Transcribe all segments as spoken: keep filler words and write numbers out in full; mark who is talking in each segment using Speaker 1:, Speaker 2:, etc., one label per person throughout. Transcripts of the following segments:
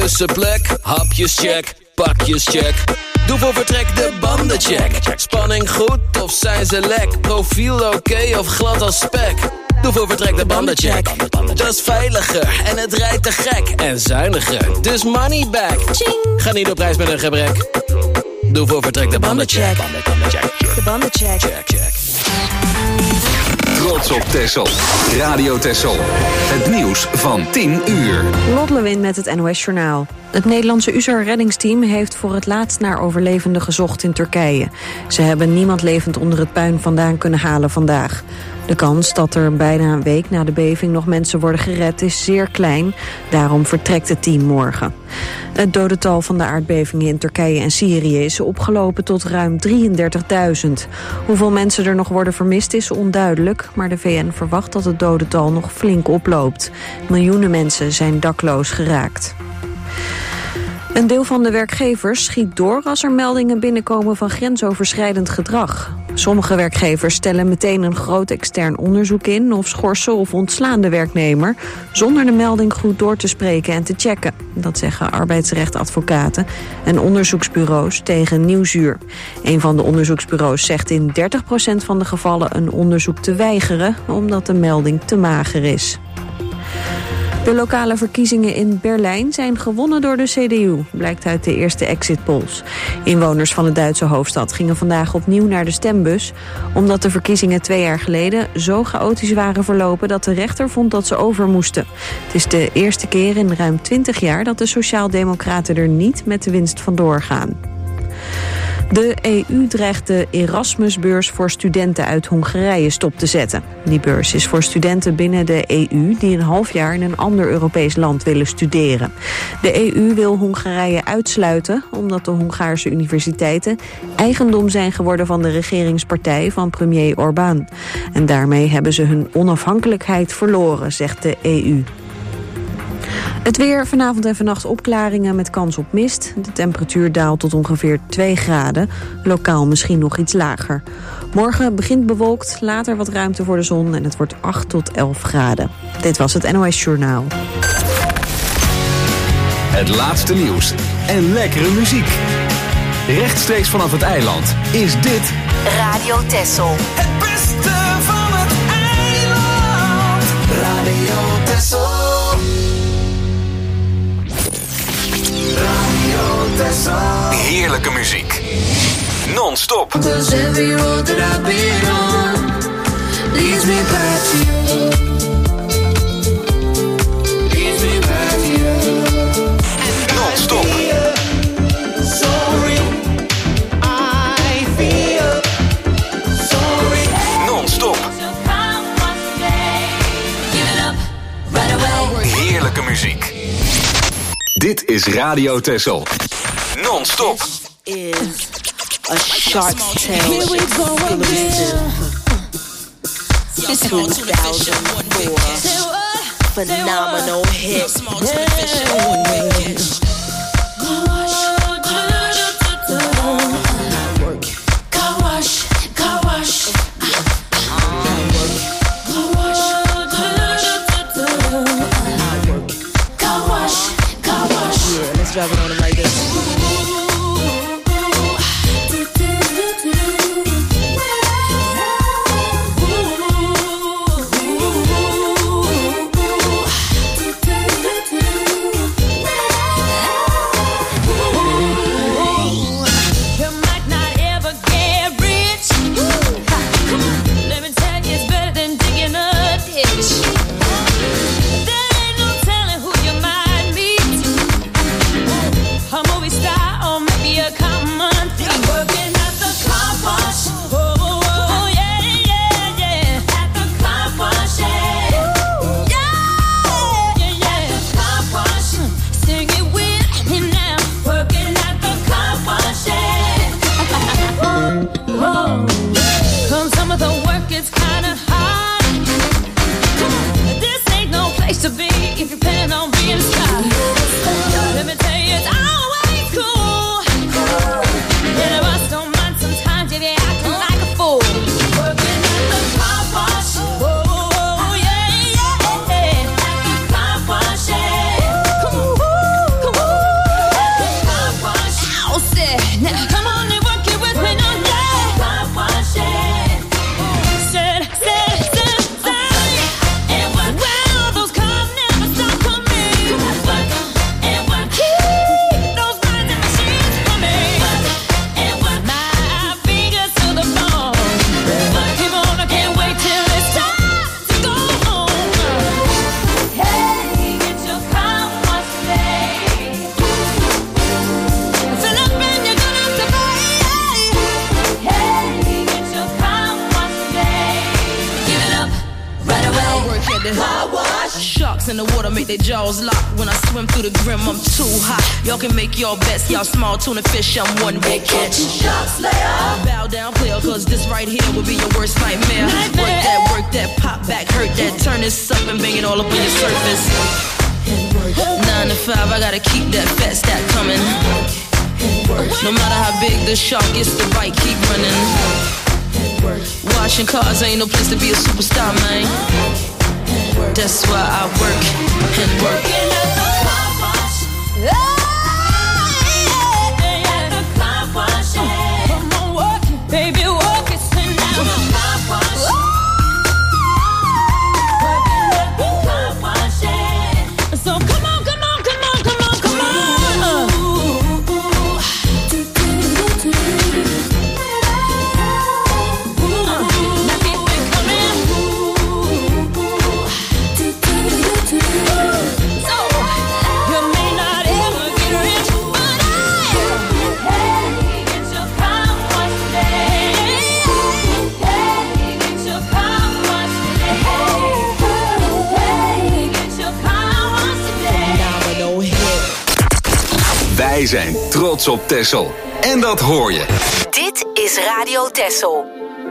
Speaker 1: tussenplek, hapjes check, pakjes check. Doe voor vertrek de banden check. Spanning goed of zijn ze lek? Profiel oké okay of glad als spek? Doe voor vertrek de banden check. Dat is veiliger en het rijdt te gek. En zuiniger, dus money back. Ga niet op reis met een gebrek. Doe voor vertrek de banden check.
Speaker 2: De banden check.
Speaker 1: Check, check.
Speaker 3: Trots op Texel. Radio Texel. Het nieuws van tien uur.
Speaker 2: Lot Lewin met het N O S Journaal. Het Nederlandse U S A R-reddingsteam heeft voor het laatst naar overlevenden gezocht in Turkije. Ze hebben niemand levend onder het puin vandaan kunnen halen vandaag. De kans dat er bijna een week na de beving nog mensen worden gered is zeer klein. Daarom vertrekt het team morgen. Het dodental van de aardbevingen in Turkije en Syrië is opgelopen tot ruim drieëndertigduizend. Hoeveel mensen er nog worden vermist is onduidelijk, maar de V N verwacht dat het dodental nog flink oploopt. Miljoenen mensen zijn dakloos geraakt. Een deel van de werkgevers schiet door als er meldingen binnenkomen van grensoverschrijdend gedrag. Sommige werkgevers stellen meteen een groot extern onderzoek in of schorsen of ontslaan de werknemer zonder de melding goed door te spreken en te checken. Dat zeggen arbeidsrechtadvocaten en onderzoeksbureaus tegen Nieuwsuur. Een van de onderzoeksbureaus zegt in dertig procent van de gevallen een onderzoek te weigeren omdat de melding te mager is. De lokale verkiezingen in Berlijn zijn gewonnen door de C D U, blijkt uit de eerste exit polls. Inwoners van de Duitse hoofdstad gingen vandaag opnieuw naar de stembus, omdat de verkiezingen twee jaar geleden zo chaotisch waren verlopen dat de rechter vond dat ze over moesten. Het is de eerste keer in ruim twintig jaar dat de Sociaaldemocraten er niet met de winst vandoor gaan. De E U dreigt de Erasmusbeurs voor studenten uit Hongarije stop te zetten. Die beurs is voor studenten binnen de E U die een half jaar in een ander Europees land willen studeren. De E U wil Hongarije uitsluiten omdat de Hongaarse universiteiten eigendom zijn geworden van de regeringspartij van premier Orbán. En daarmee hebben ze hun onafhankelijkheid verloren, zegt de E U. Het weer, vanavond en vannacht opklaringen met kans op mist. De temperatuur daalt tot ongeveer twee graden. Lokaal misschien nog iets lager. Morgen begint bewolkt, later wat ruimte voor de zon en het wordt acht tot elf graden. Dit was het N O S Journaal.
Speaker 3: Het laatste nieuws en lekkere muziek. Rechtstreeks vanaf het eiland is dit
Speaker 4: Radio Texel.
Speaker 5: Het beste van het eiland. Radio Texel.
Speaker 3: Heerlijke muziek. Non-stop. Non-stop. Non-stop. Heerlijke muziek. Dit is Radio Texel. Non-stop.
Speaker 6: Is a Shark Tale exclusive. two thousand four phenomenal hit.
Speaker 7: Driving on him like this.
Speaker 8: I'm always stop.
Speaker 7: in the water make their jaws lock. When I swim through the grim, I'm too hot. Y'all can make your bets, y'all small tuna fish, I'm one big catch.
Speaker 5: Shots later.
Speaker 7: Bow down, player, cause this right here will be your worst nightmare. nightmare. Work that, work that, pop back, hurt that, turn this up and bang it all up on your surface. Nine to five, I gotta keep that fat stack coming. No matter how big the shark is, the bite keep running. Washing cars ain't no place to be a superstar, man. That's why I work and work.
Speaker 5: Come on, work it, baby, work it, sing now. So come on, come on, come on, come on, come on. Now keep it coming. So you may not ever get rich, but I hey, get your car washed today. Hey, get your car washed today. Hey, get your car washed today.
Speaker 6: Phenomenal hit.
Speaker 3: Wij zijn trots op Texel. En dat hoor je.
Speaker 4: Dit is Radio Texel.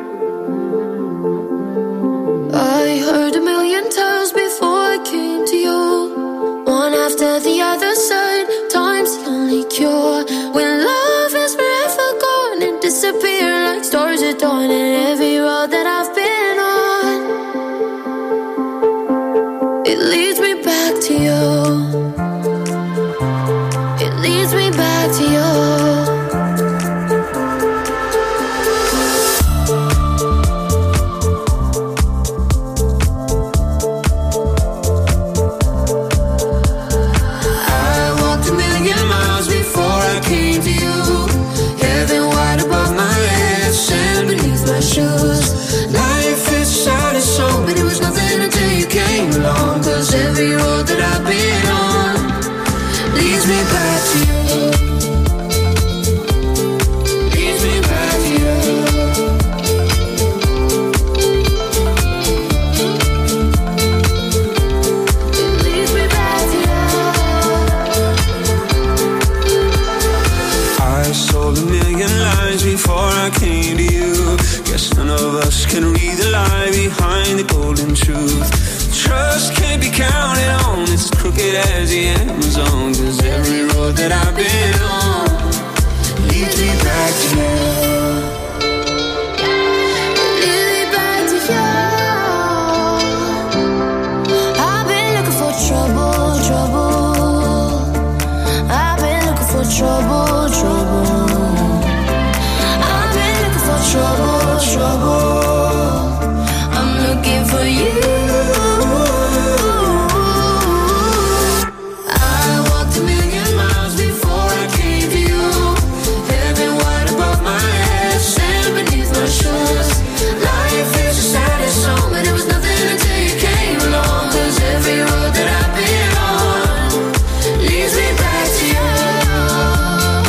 Speaker 8: I heard a million times before I came to you. One after the other side, time's the only cure. When love is forever gone and disappear like stars at dawn. And every road that I've been on, it leads me back to you. It leads me back to you.
Speaker 5: Life is sad and so, but it was nothing until you came along. Cause every road that I've been on leads me back to you. Leads me back to you. It leads me back to you. I sold a million lies before I came to you. Guess none of us can read the lie behind the golden truth. Trust can't be counted on, it's crooked as the Amazon. Cause every road that I've been on leads me back to you. Leads me back to you. I've been looking for trouble, trouble. I've been looking for trouble, trouble. I've been looking for trouble, trouble. I'm looking for you. I walked a million miles before I came to you. Heaven wide above my head, sand beneath my shoes. Life is a saddest song, but it was nothing until you came along. Cause every road that I've been on leads me back to you.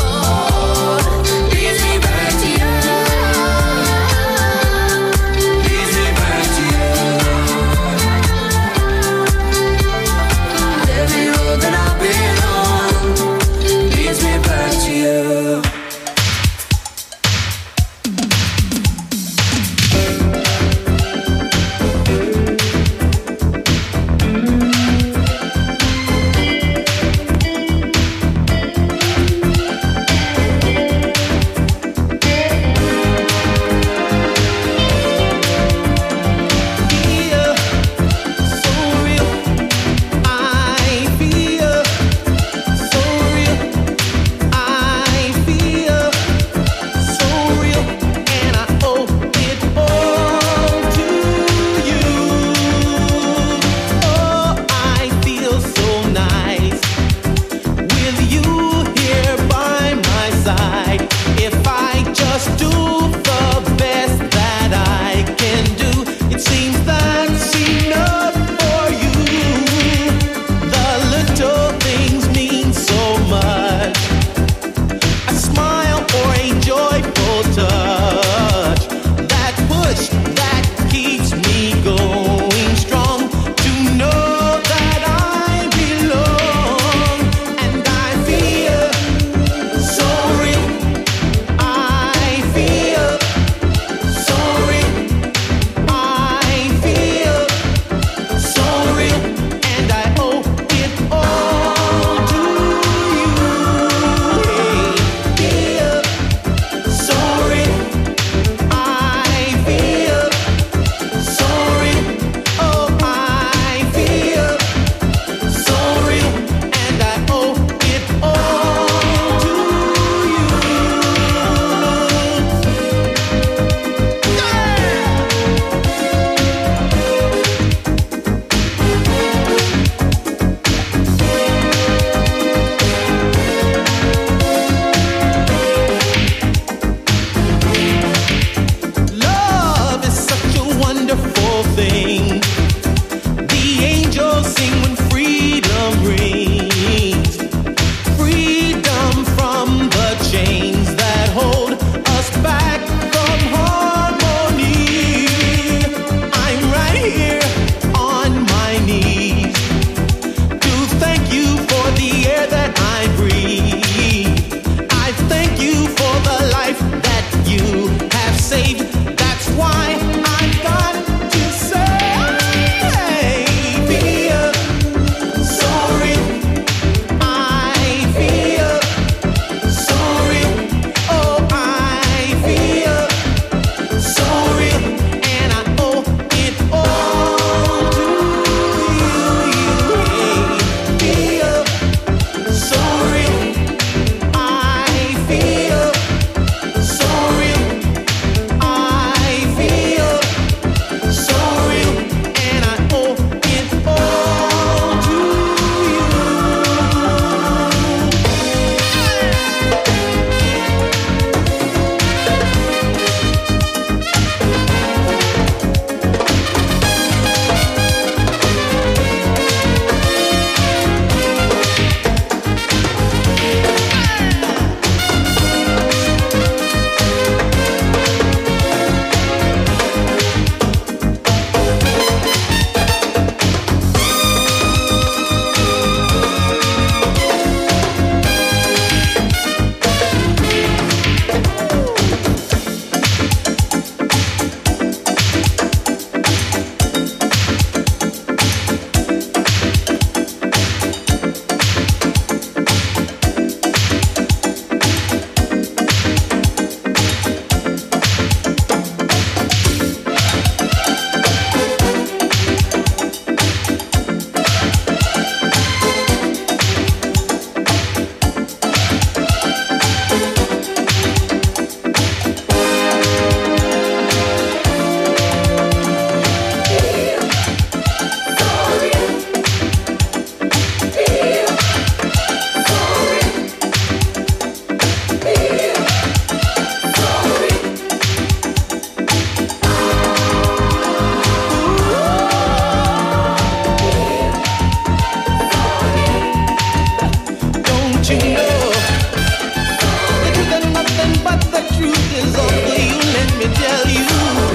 Speaker 9: you know the truth and nothing but the truth is all for you. Let me tell you.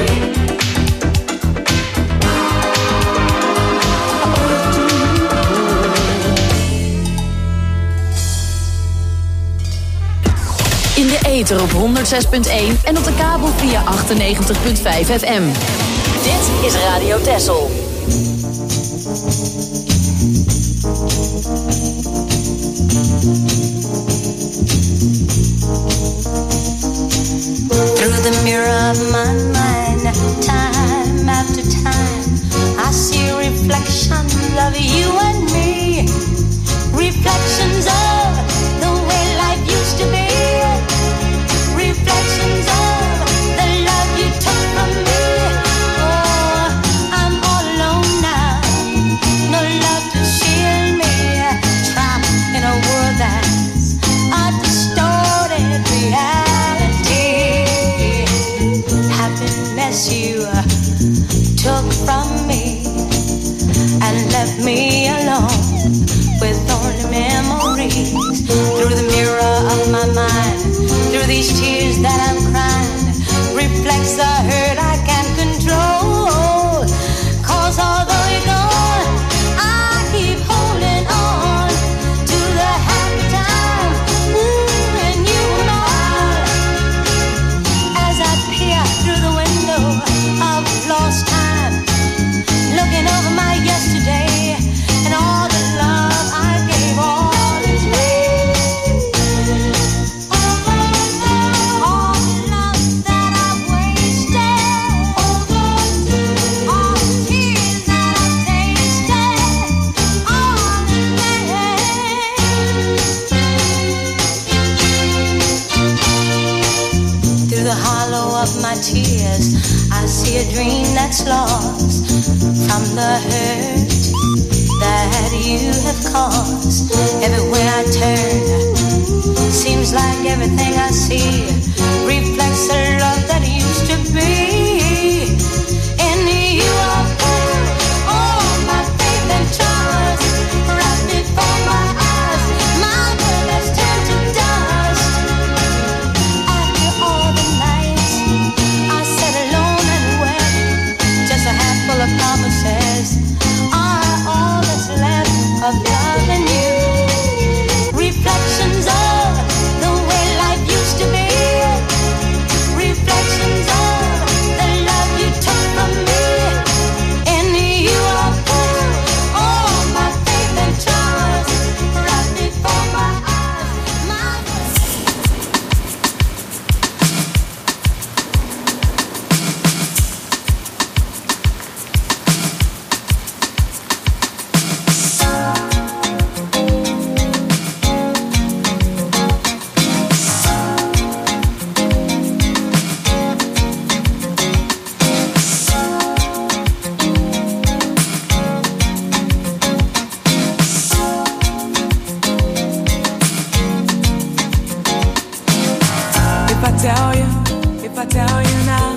Speaker 10: In de ether op honderdzes punt één en op de kabel via achtennegentig punt vijf F M. Dit is Radio Texel.
Speaker 11: Through the mirror of my mind, time after time, I see reflections of you and me. Reflections of the way life used to be. Reflections of the love you took from me. Oh, I'm all alone now, no love to shield me. Trapped in a world that's a distorted reality. Happiness you took from me and left me alone with only memories. Through the mirror of my mind, through these tears that I'm crying, reflects the hurt I can't control. Cause although you're gone, I keep holding on to the happy time ooh, when you were mine. As I peer through the window of lost time, looking over my yesterday and all the love I gave all is made. All the love that I've wasted, all the tears that I've tasted, all in vain. Through the hollow of my tears, I see a dream that's lost from the hurt that you have caused. Everywhere I turn, seems like everything I see reflects the love that used to be. In you I put all my faith and trust, right before my eyes, my world has turned to dust. After all the nights I sat alone and wept, just a handful of promises are all that's left of love and you. Reflections of the way life used to be. Reflections of the love you took from me. In you I put all my faith and trust, right before my eyes, my
Speaker 12: If I tell you, if I tell you now,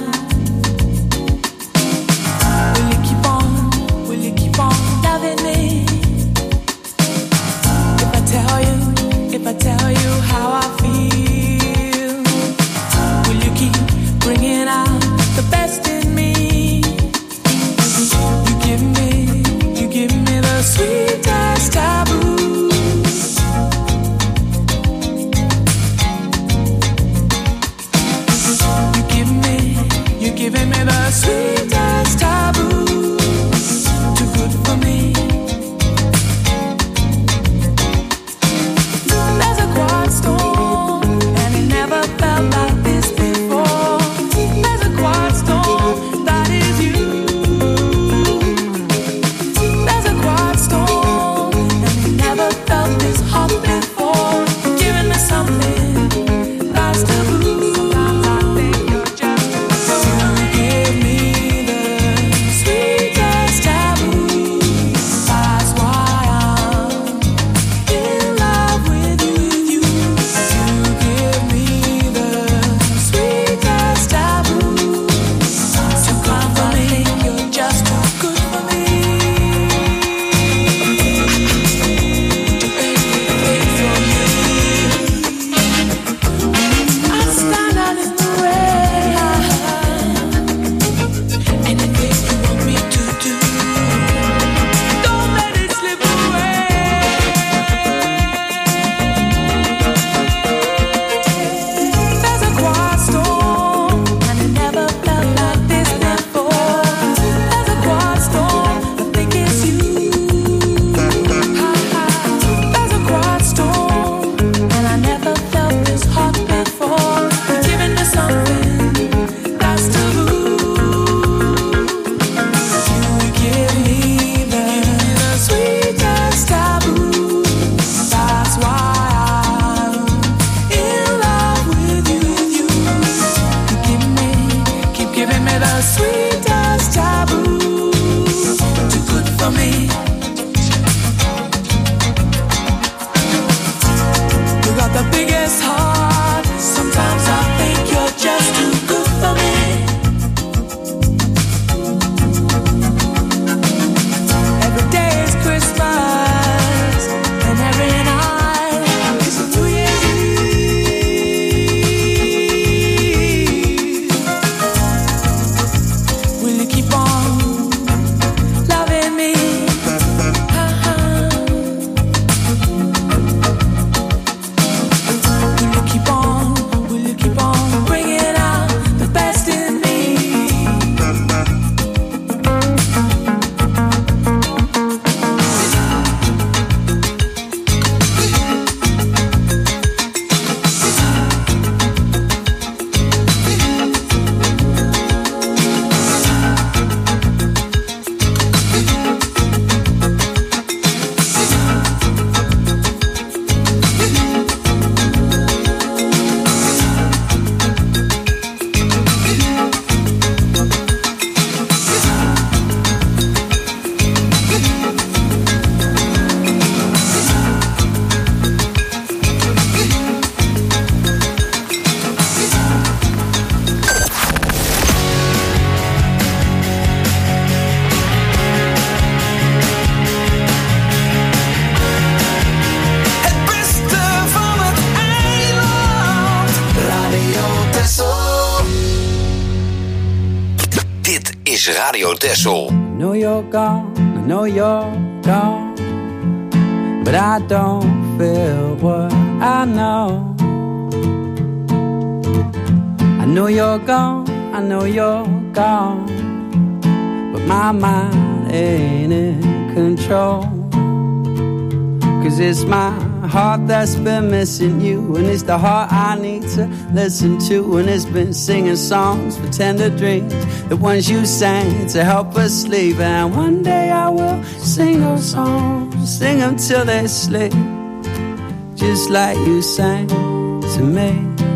Speaker 12: will you keep on, will you keep on loving me? If I tell you, if I tell you how I feel, will you keep bringing out the best in me? You give me, you give me the sweetest taboo. Giving me the sweetest taboo, too good for me. There's a quiet storm, and it never felt like this before. There's a quiet storm, that is you. There's a quiet storm, and it never felt this hot before. Giving me something that's taboo.
Speaker 11: You're
Speaker 3: is Radio Texel.
Speaker 13: I know you're gone, I know you're gone, but I don't feel what I know. I know you're gone, I know you're gone, but my mind ain't in control. Cause it's my heart that's been missing you, and it's the heart I need to listen to. And it's been singing songs for tender dreams, the ones you sang to help us sleep. And one day I will sing those songs, sing them till they sleep, just like you sang to me.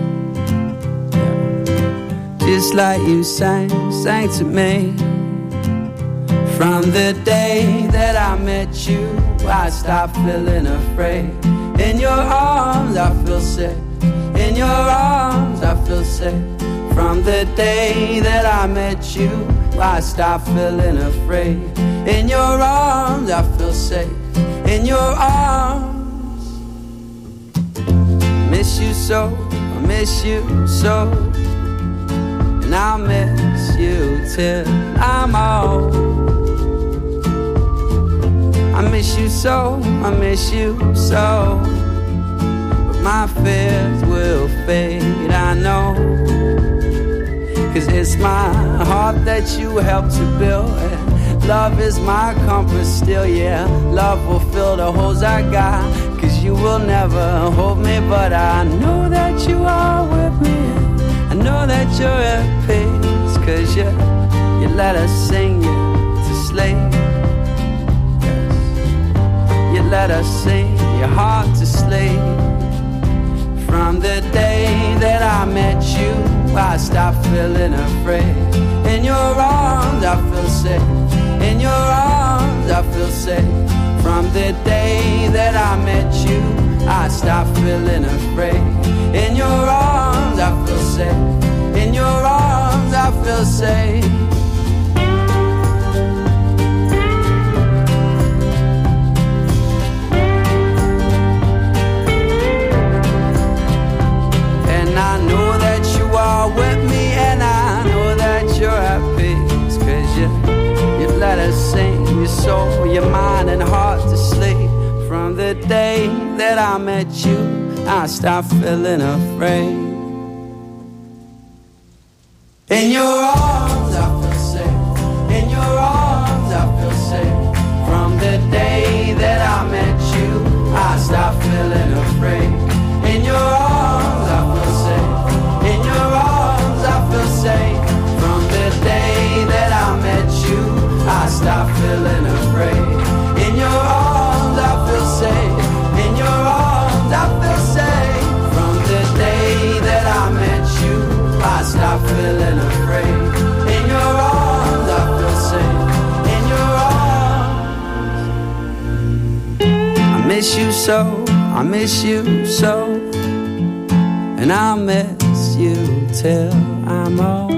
Speaker 13: Just like you sang, sang to me. From the day that I met you, I stopped feeling afraid. In your arms I feel safe, in your arms I feel safe. From the day that I met you, I stopped feeling afraid. In your arms I feel safe, in your arms. I miss you so, I miss you so, and I'll miss you till I'm old. I miss you so, I miss you so, but my fears will fade, I know. Cause it's my heart that you helped to build, and love is my compass still, yeah. Love will fill the holes I got, cause you will never hold me. But I know that you are with me, I know that you're at peace, cause you, you let us sing you to sleep. You let us sing your heart to sleep. From the day that I met you, I stopped feeling afraid. In your arms I feel safe, in your arms I feel safe. From the day that I met you, I stopped feeling afraid. In your arms I feel safe, in your arms I feel safe. I know that you are with me, and I know that you're at peace, cause you, you let us sing your soul, your mind and heart to sleep. From the day that I met you, I stopped feeling afraid. In your arms I feel safe, in your arms I feel safe. From the day that I met you, I stopped feeling afraid. In your arms I feel safe, in your arms I feel safe. From the day that I met you, I stopped feeling afraid. In your arms I feel safe, in your arms I feel safe. From the day that I met you, I stopped feeling afraid. In your arms I feel safe, in your arms. I miss you so, I miss you so, and I'll miss you till I'm old.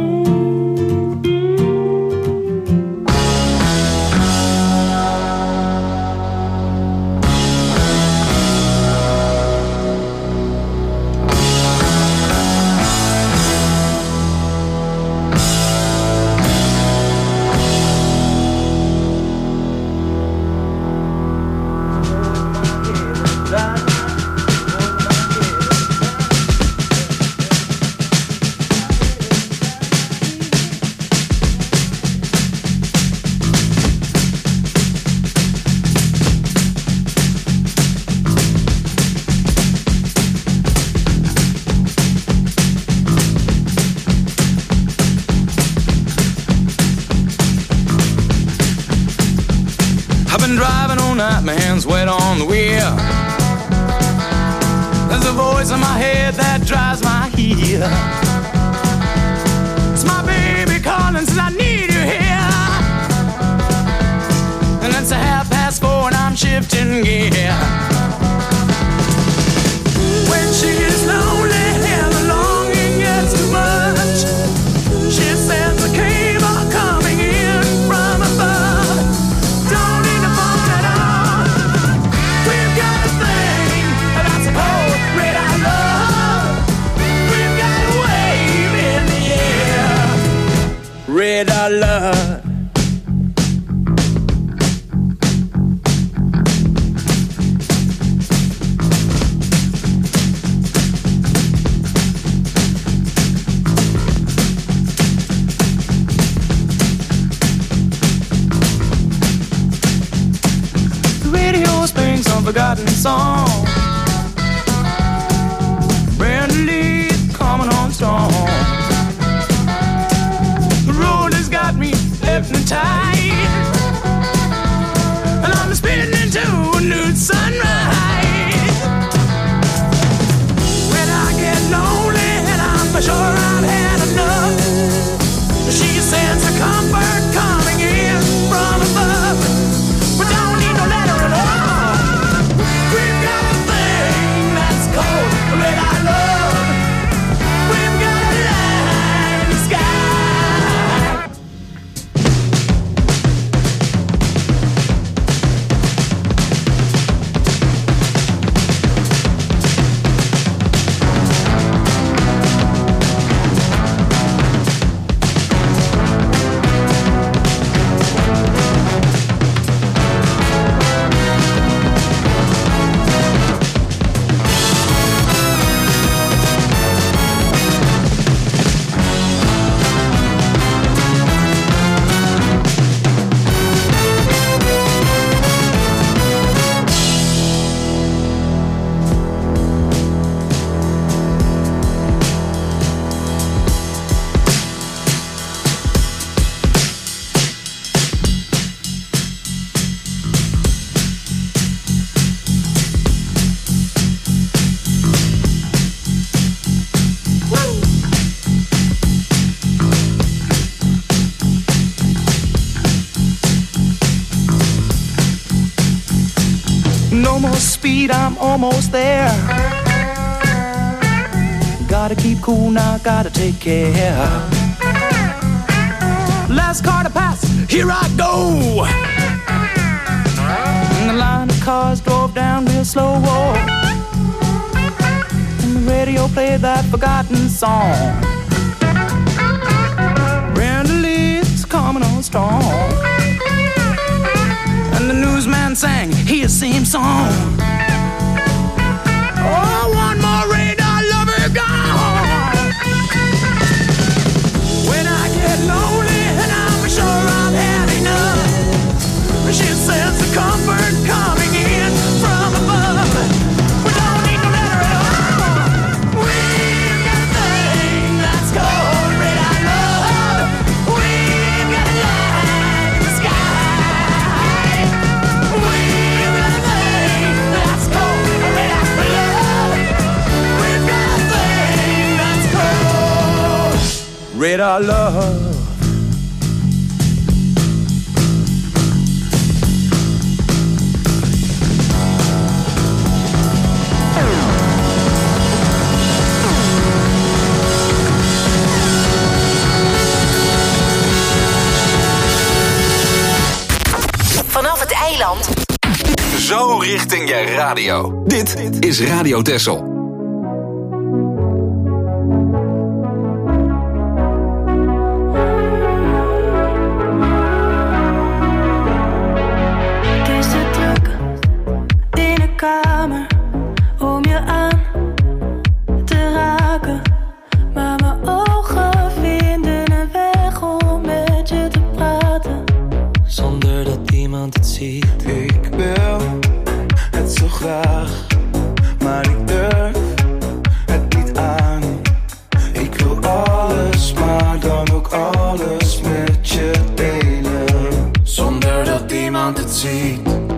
Speaker 14: My hands wet on the wheel. There's a voice in my head that drives my heel. It's my baby calling, says I need you here. And it's a half past four and I'm shifting gear. When she is lonely and the longing gets too much, she says the cave are coming in from above. Don't need to phone at all. We've got a thing that's called red eye love. We've got a wave in the air. Red eye love.
Speaker 9: song. Brand Lee coming on strong. The road has got me hypnotized, and I'm spinning into a new sunrise. When I get lonely and I'm sure I've had enough, she sends a comfort coming in from above. We don't need no letter at all. We've got a thing that's called red eye love. We've got a light in the sky. No more speed, I'm almost there. Gotta keep cool now, gotta take care. Last car to pass, here I go. And the line of cars drove down real slow. And the radio played that forgotten song. Brenda Lee's coming on strong. And the newsman sang his same song. Oh, one more radar lover gone. When I get lonely and I'm sure I've had enough, she sends the comfort coming in from above. We don't need no letter at all. We've got a thing that's called red eye love. We've got a light in the sky. We've got a thing that's called red eye love. We've got a thing that's called red eye love.
Speaker 4: Vanaf het eiland.
Speaker 3: Zo richting je radio. Dit is Radio Texel.
Speaker 8: Het is te druk in de kamer om je aan te raken, maar mijn ogen vinden een weg om met je te praten.
Speaker 15: Zonder dat iemand het ziet.
Speaker 16: Ik wil het zo graag, maar ik durf het niet aan. Ik wil alles, maar dan ook alles met je delen. Zonder dat iemand het ziet.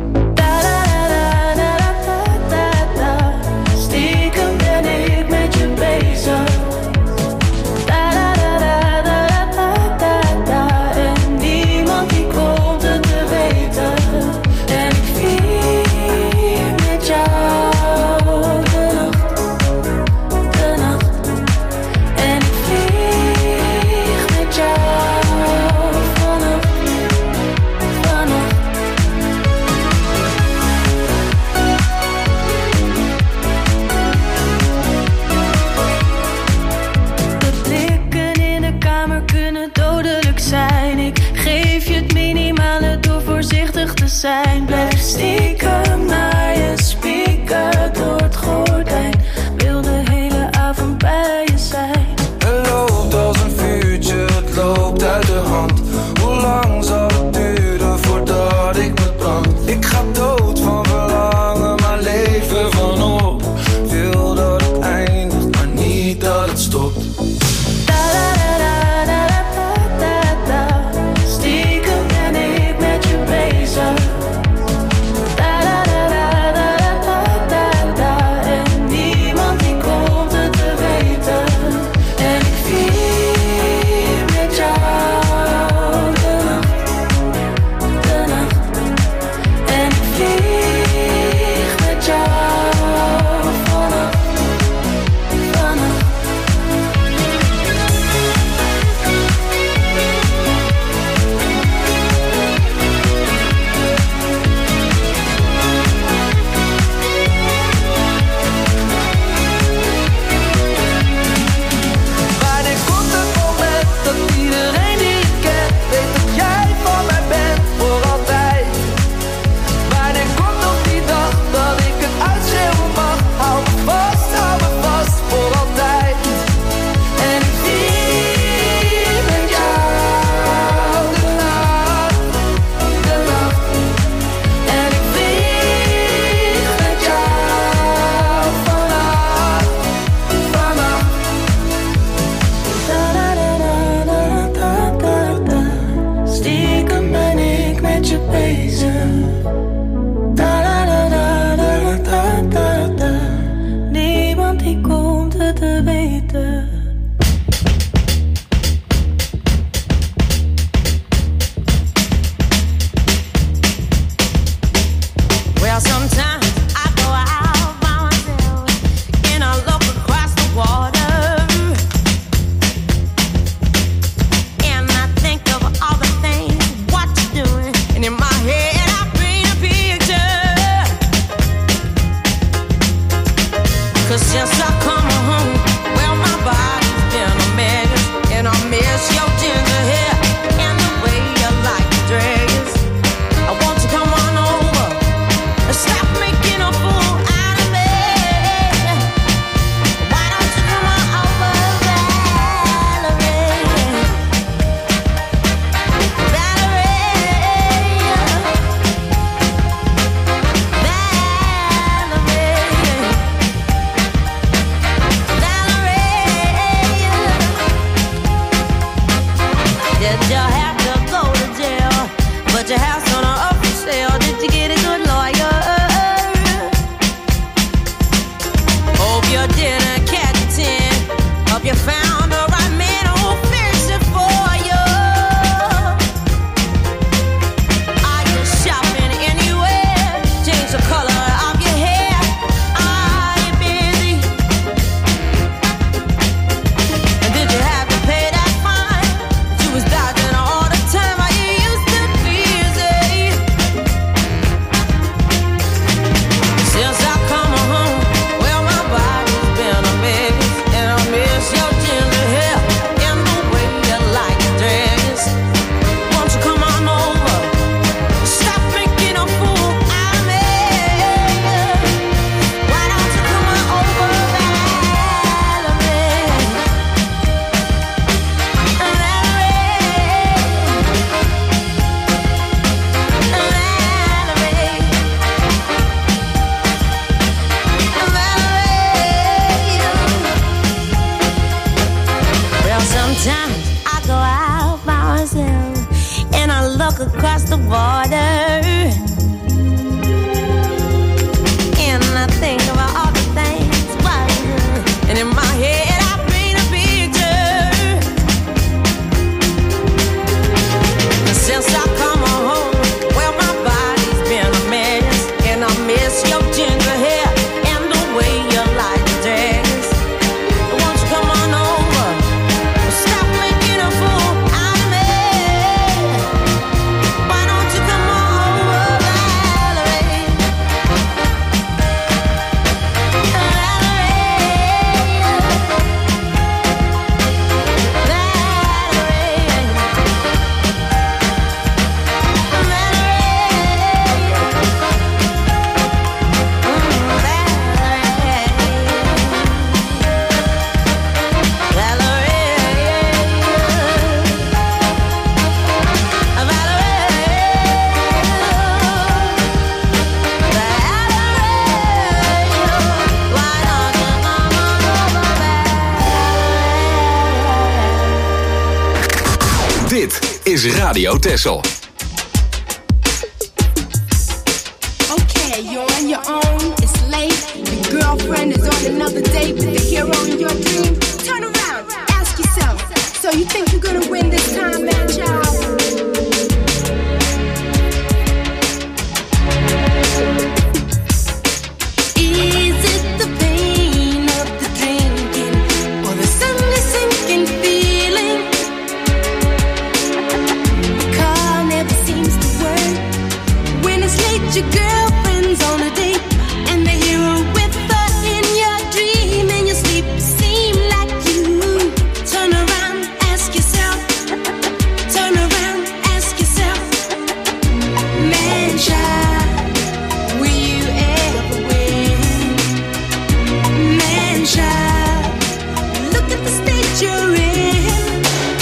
Speaker 8: Stiekem ben ik met je bezig. En niemand die komt het te weten. En ik vier met jou de nacht, de nacht. En ik vlieg met jou vannacht, vannacht. De blikken in de kamer kunnen dodelijk zijn. Ik geef je het minimale door voorzichtig te zijn. Blijf stiekem naar je spieken door het gordijn. Wil de hele avond bij je zijn.
Speaker 16: Het loopt als een vuurtje, het loopt uit de hand. Hoe lang zal het duren voordat ik me brand? Ik ga dood van verlangen, maar leef klopt.
Speaker 8: Stiekem ben ik met je bezig. En niemand die komt het te weten. En ik vier met jou de nacht, de nacht. En ik vlieg met jou vannacht, vannacht.
Speaker 9: Wanneer komt het moment dat iedereen die ik ken weet dat jij van mij bent voor altijd? Wanneer komt nog die dag dat ik het uitschreeuwen mag? Hou me vast, hou me vast voor altijd. En ik vier met jou de nacht, de nacht. En ik vlieg met jou vannacht, vannacht.
Speaker 8: Stiekem ben ik met je bezig. Niemand die komt het te weten.
Speaker 7: Well, sometimes I go out by myself and I look across the water, and I think of all the things what you're doing, and in my head I paint a picture. 'Cause since I come home, well, my body's been a mess, and I miss your ginger hair and the way you like to dress. I want you to come on over and stop making a fool out of me. Why don't you come on over, Valerie? Valerie, Valerie. Did you have to go to jail? But your house on a up for sale. Did you get a good lawyer? Hope you didn't catch a tin. Hope you found the right man who'll fix it for you. Are you shopping anywhere? Change the color of your hair. Are you busy? And did you have to pay that fine? You was dodging all the time. Are you used to busy? Since I come home, well, my body's been a mess, and I miss your ginger hair and the way you like to dress. Won't you come on over? Stop making a fool out of me. Why don't you come on over, Valerie? Well, sometimes I go out by myself and I look across the water, and I think about all the things what I do. And in my head I paint a picture. Since I come home, well, my body's been a mess, and I miss your ginger hair and the way you like to dress. Won't you come on over? Stop making a fool out of me. Why don't you come on over, Valerie?
Speaker 3: is Radio Texel.
Speaker 17: Okay, you're on your own, it's late. Your girlfriend is on another date with the hero in your dream. Turn around, ask yourself, so you think you're gonna win this time, man, child? Is it the pain of the drinking or the suddenly sinking feeling? The car never seems to work. When it's late, your girlfriend's on a date, and the hero with her in your dream. In your sleep, seem like you turn around, ask yourself. Turn around, ask yourself. Man, child, will you ever win? Man, child, look at the state you're in.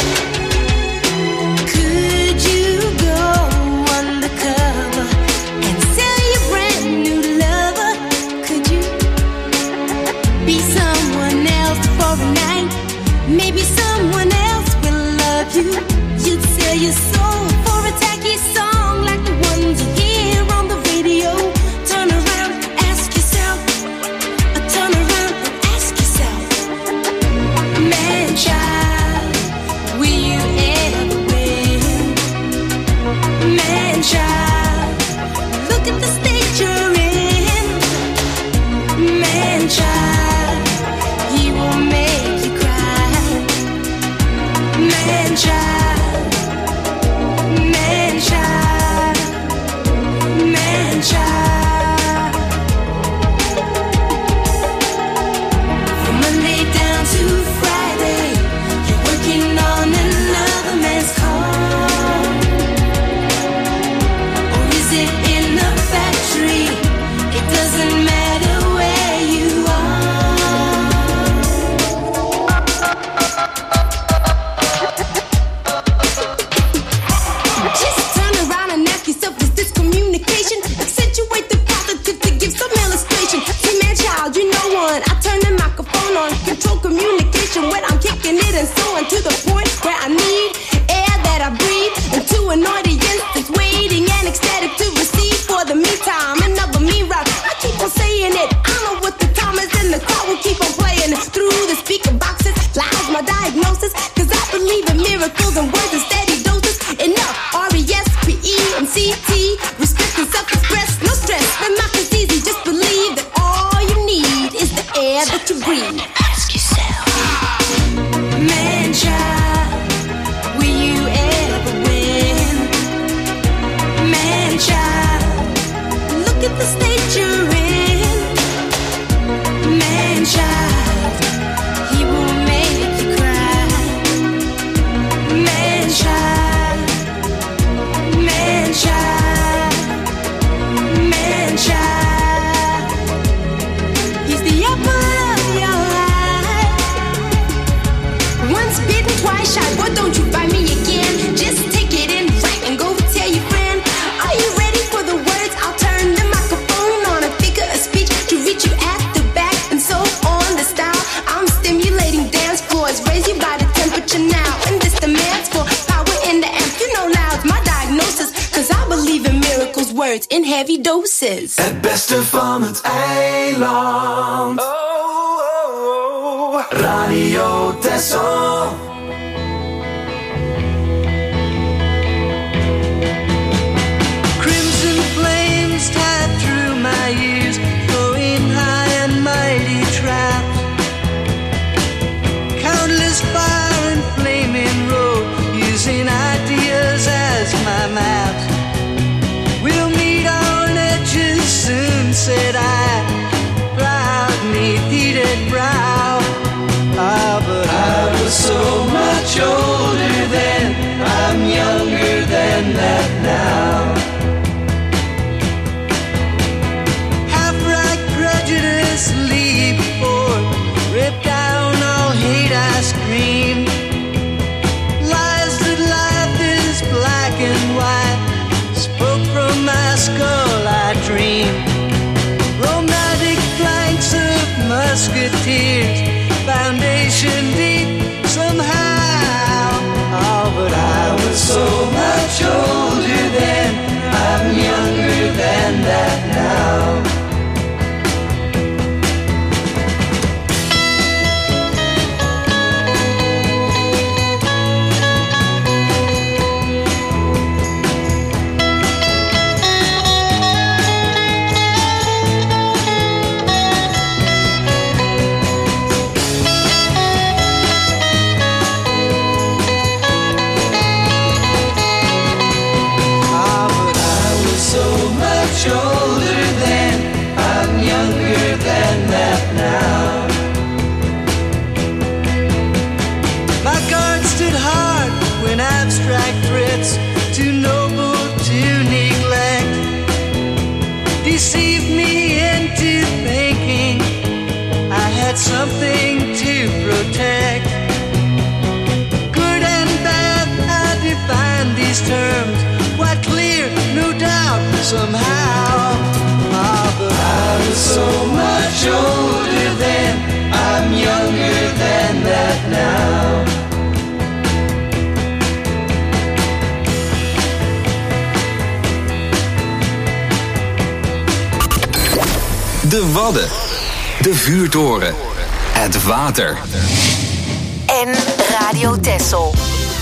Speaker 17: Could you go undercover and sell your brand new lover? Could you be someone else for a night? Maybe someone else will love you. You'd sell your soul for a tacky song like the ones you hear on the radio. Turn around, ask yourself. Turn around and ask yourself. Man, child, will you ever win? Man, child, look at the state you're in. Man, child, he will make you cry. Man, child, man, child, man, child. From Monday down to Friday, you're working on another man's car. Or is it in a factory? It doesn't matter where you are. Just turn around and ask yourself, is this communication? Accentuate the positive to give some illustration. See, man, child, you know one. I turn the microphone on, control communication when I'm kicking it and so on to the point where I need air that I breathe into an audience that's waiting and ecstatic to receive. For the meantime, another me rock. I keep on saying it. I know what the time is, and the crowd will keep on playing through the speaker boxes. Lies my diagnosis, cause I believe in miracles and words and steady doses. Enough, R E S P E and C T. Respect and self-express, no stress. The math is easy, just believe that all you need is the air that you breathe. Ask yourself, man, child, will you ever win? Man, child, look at the state you're in. Man, child, he will make you cry. Man, child, man, child, man, child. He's the apple of your eye. Once bitten, twice shy. Boy, don't you buy me again. Just take it in right and go tell your friend. Are you ready for the words? I'll turn the microphone on and figure a speech to reach you at the back and so on. The style I'm stimulating dance floors, raise your body temperature now. And this demands for power in the amp. You know loud's my diagnosis, cause I believe in miracles, words in heavy doses.
Speaker 9: Het beste van het eiland. Oh, oh, oh. Radio Texel.
Speaker 18: Crimson flames tied through my ears, flowing high and mighty traps. Countless fire and flaming road, using ideas as my maps. We'll meet on edges soon, said I, proud neath heated brow. Ah, but I was so much older then, I'm younger than that now. Half-right prejudice leap forth, rip down all hate I scream. Lies that life is black and white, spoke from my skull I dream. Romantic flanks of musketeers, foundation deep somehow. Oh, but I was so
Speaker 13: much older then, I'm younger than that now.
Speaker 3: De Wadden, de vuurtoren, het water.
Speaker 4: En Radio Texel.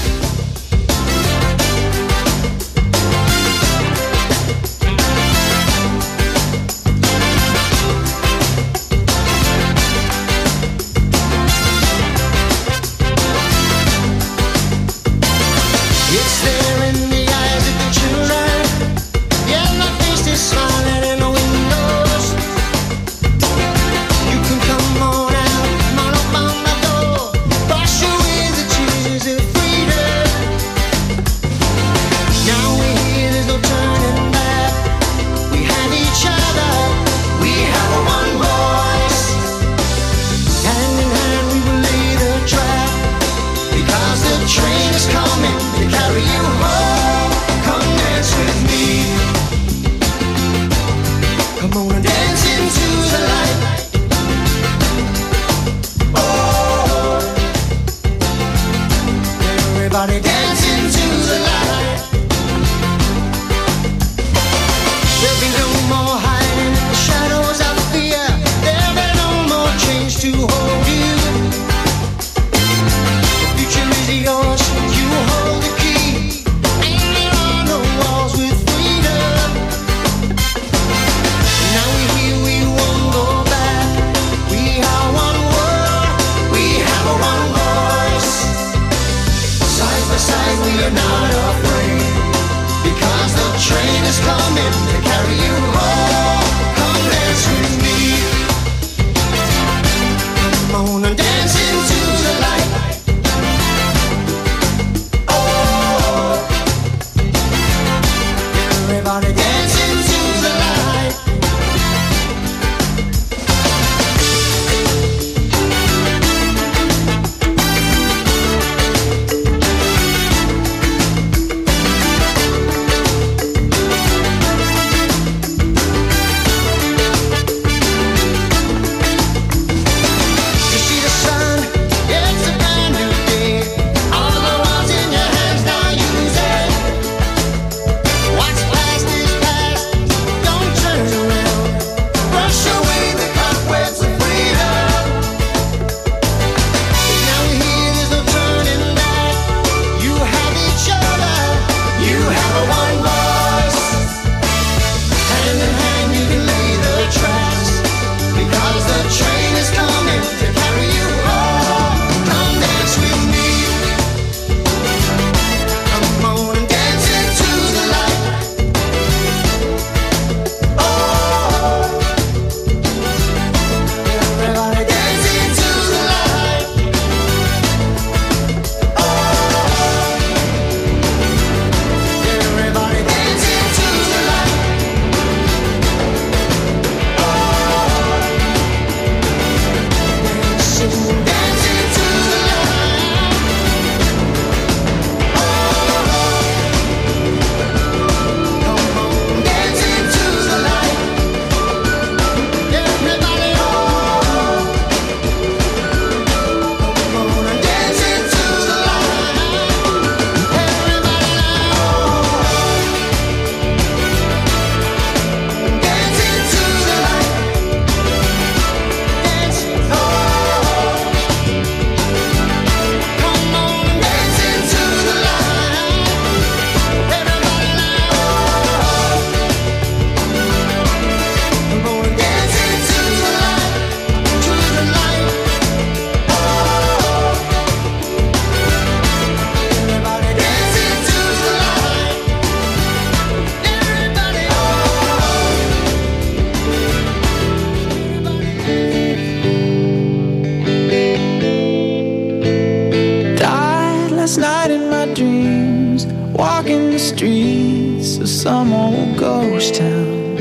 Speaker 12: streets of some old ghost town.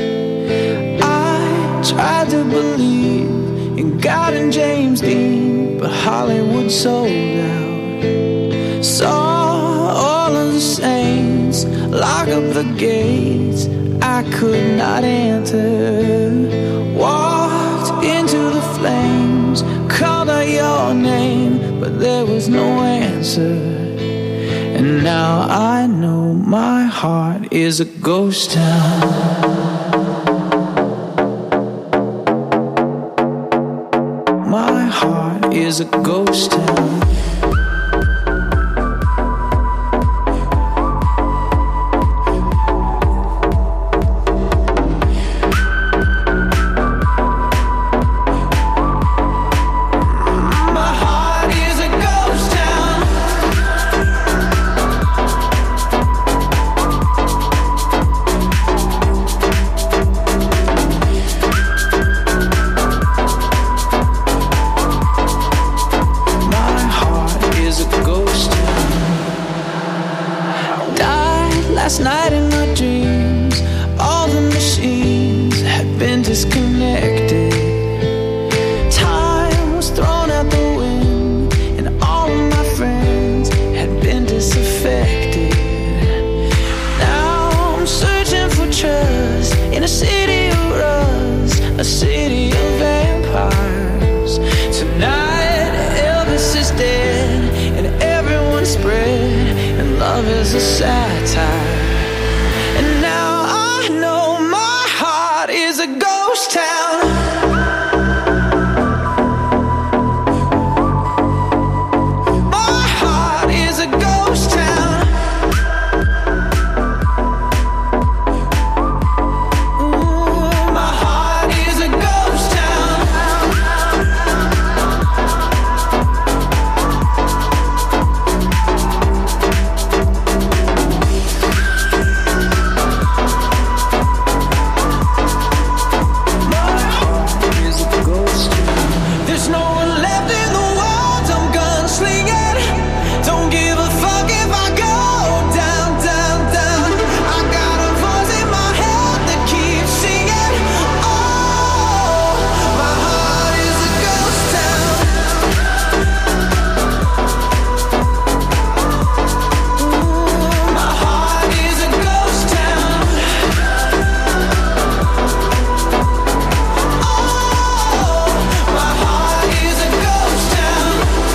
Speaker 12: I tried to believe in God and James Dean, but Hollywood sold out. Saw all of the saints lock up the gates I could not enter. Walked into but there was no answer. And now I know my heart is a ghost town. My heart is a ghost town. Last night in my dreams, all the machines had been disconnected. Time was thrown out the wind, and all of my friends had been disaffected. Now I'm searching for trust in a city of rust, a city of vampires. Tonight Elvis is dead, and everyone's spread, and love is a satire. And now I know my heart is a ghost town. My heart is a ghost town. Ooh, my heart is a ghost town. There's no one left in the world, I'm gunslinging. Don't give a fuck if I go down, down, down. I got a voice in my head that keeps singing. Oh, my heart is a ghost town. Ooh, my heart is a ghost town. My heart is a ghost town.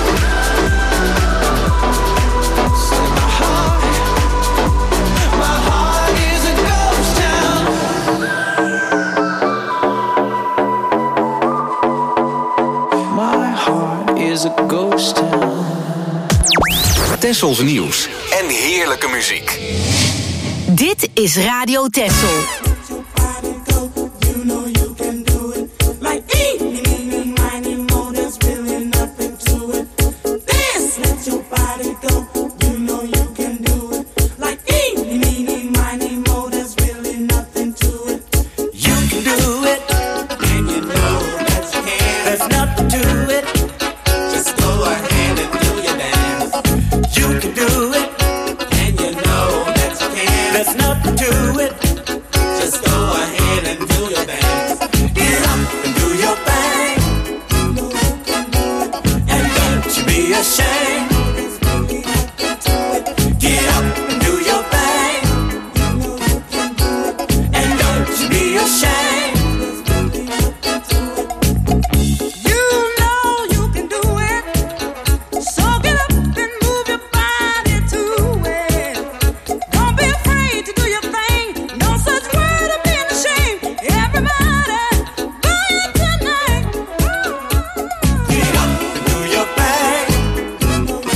Speaker 12: Say my heart, my heart is a ghost town. My heart is a ghost town.
Speaker 3: Tessels nieuws en heerlijke muziek.
Speaker 10: Dit is Radio Tessel.
Speaker 9: Like eeny, meeny, miny, moe, there's really nothing to it. Dance, let your body go. You know you can do it. Like eeny, meeny, miny, moe, there's really nothing to it. You can do it, and you know that you can. There's nothing to it. Just go ahead and do your dance. You can do it, and you know that you can. There's nothing to it. Just go ahead and do your dance. Get up and do your thing. And don't you be ashamed. Get up and do your thing. And don't you be ashamed. You know you can do it. So get up and move your body to it. Don't be afraid to do your thing. No such word of being ashamed. Everybody, do it tonight. Get up and do your thing.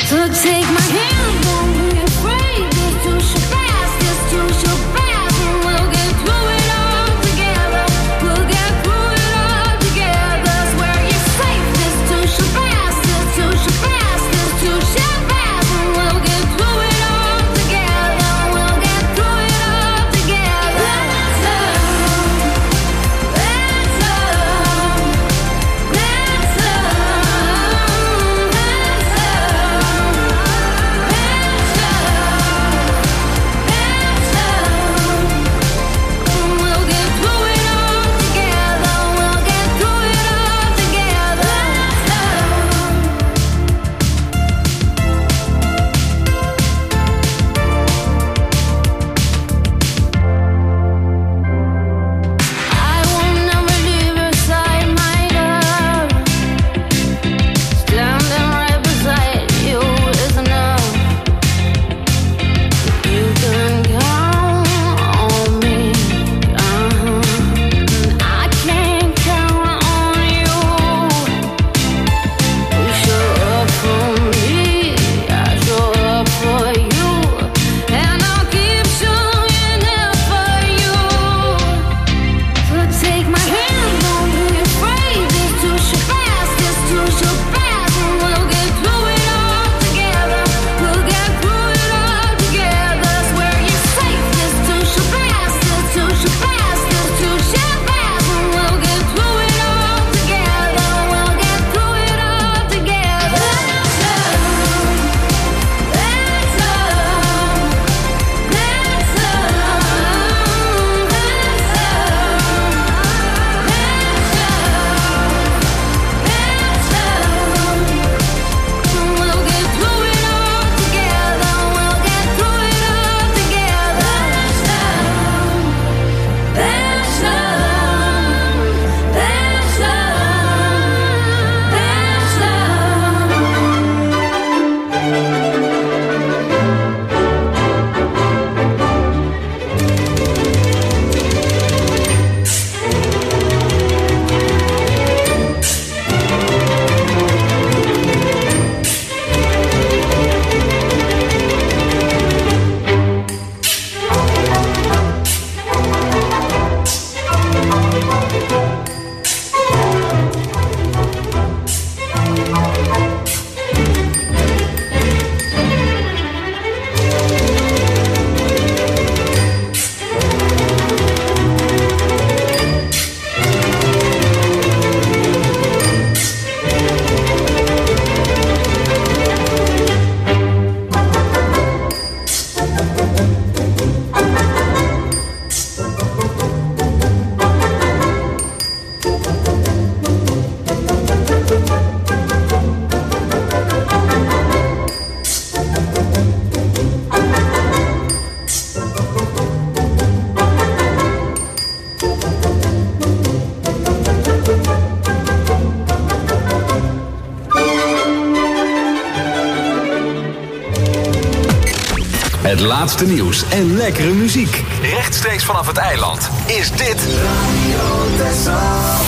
Speaker 3: Het laatste nieuws en lekkere muziek. Rechtstreeks vanaf het eiland is dit Radio Texel.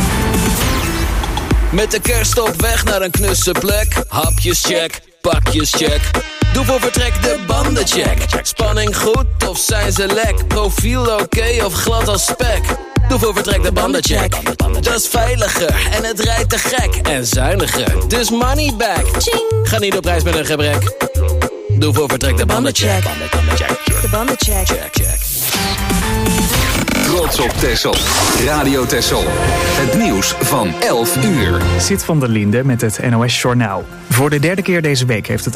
Speaker 1: Met de kerst op weg naar een knusse plek. Hapjes check, pakjes check. Doe voor vertrek de banden check. Spanning goed of zijn ze lek? Profiel oké okay of glad als spek? Doe voor vertrek de banden check. Dat is veiliger en het rijdt te gek. En zuiniger, dus money back. Ga niet op reis met een gebrek. Doe voor vertrek de banden check.
Speaker 2: De banden check.
Speaker 1: Check, check.
Speaker 3: Trots op Texel. Radio Texel. Het nieuws van elf uur.
Speaker 19: Sid van der Linde met het N O S Journaal. Voor de derde keer deze week heeft het